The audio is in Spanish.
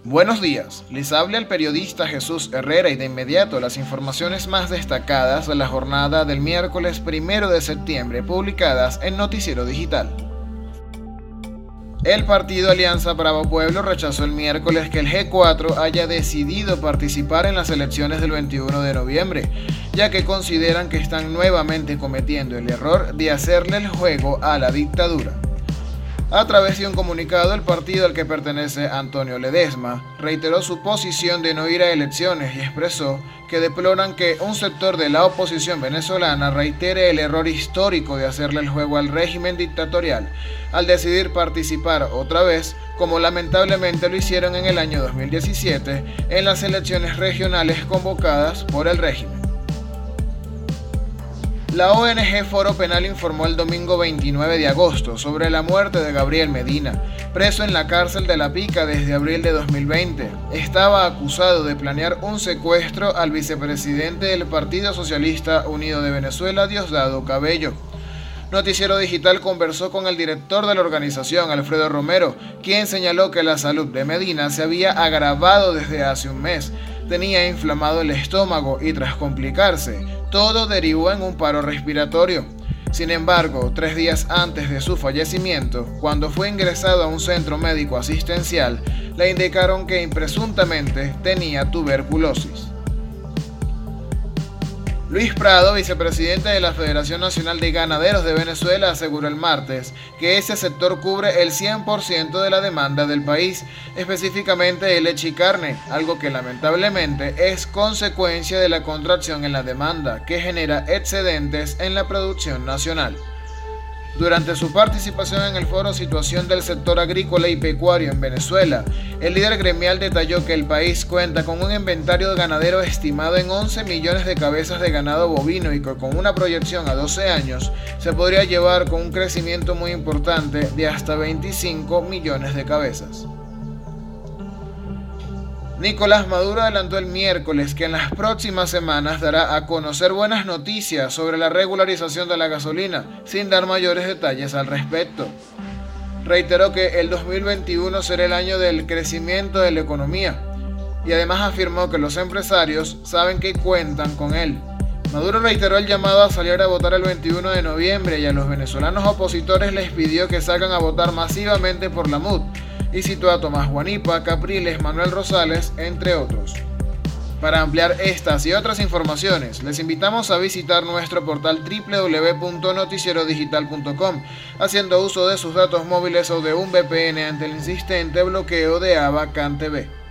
Buenos días, les habla el periodista Jesús Herrera y de inmediato las informaciones más destacadas de la jornada del miércoles 1 de septiembre publicadas en Noticiero Digital. El partido Alianza Bravo Pueblo rechazó el miércoles que el G4 haya decidido participar en las elecciones del 21 de noviembre, ya que consideran que están nuevamente cometiendo el error de hacerle el juego a la dictadura. A través de un comunicado, el partido al que pertenece Antonio Ledesma reiteró su posición de no ir a elecciones y expresó que deploran que un sector de la oposición venezolana reitere el error histórico de hacerle el juego al régimen dictatorial al decidir participar otra vez, como lamentablemente lo hicieron en el año 2017 en las elecciones regionales convocadas por el régimen. La ONG Foro Penal informó el domingo 29 de agosto sobre la muerte de Gabriel Medina, preso en la cárcel de La Pica desde abril de 2020. Estaba acusado de planear un secuestro al vicepresidente del Partido Socialista Unido de Venezuela, Diosdado Cabello. Noticiero Digital conversó con el director de la organización, Alfredo Romero, quien señaló que la salud de Medina se había agravado desde hace un mes. Tenía inflamado el estómago y tras complicarse, todo derivó en un paro respiratorio. Sin embargo, 3 días antes de su fallecimiento, cuando fue ingresado a un centro médico asistencial, le indicaron que presuntamente tenía tuberculosis. Luis Prado, vicepresidente de la Federación Nacional de Ganaderos de Venezuela, aseguró el martes que ese sector cubre el 100% de la demanda del país, específicamente de leche y carne, algo que lamentablemente es consecuencia de la contracción en la demanda, que genera excedentes en la producción nacional. Durante su participación en el foro Situación del sector agrícola y pecuario en Venezuela, el líder gremial detalló que el país cuenta con un inventario de ganadero estimado en 11 millones de cabezas de ganado bovino y que con una proyección a 12 años se podría llevar con un crecimiento muy importante de hasta 25 millones de cabezas. Nicolás Maduro adelantó el miércoles que en las próximas semanas dará a conocer buenas noticias sobre la regularización de la gasolina, sin dar mayores detalles al respecto. Reiteró que el 2021 será el año del crecimiento de la economía y además afirmó que los empresarios saben que cuentan con él. Maduro reiteró el llamado a salir a votar el 21 de noviembre y a los venezolanos opositores les pidió que salgan a votar masivamente por la MUD, y citó a Tomás Guanipa, Capriles, Manuel Rosales, entre otros. Para ampliar estas y otras informaciones, les invitamos a visitar nuestro portal www.noticierodigital.com, haciendo uso de sus datos móviles o de un VPN ante el insistente bloqueo de ABA CAN TV.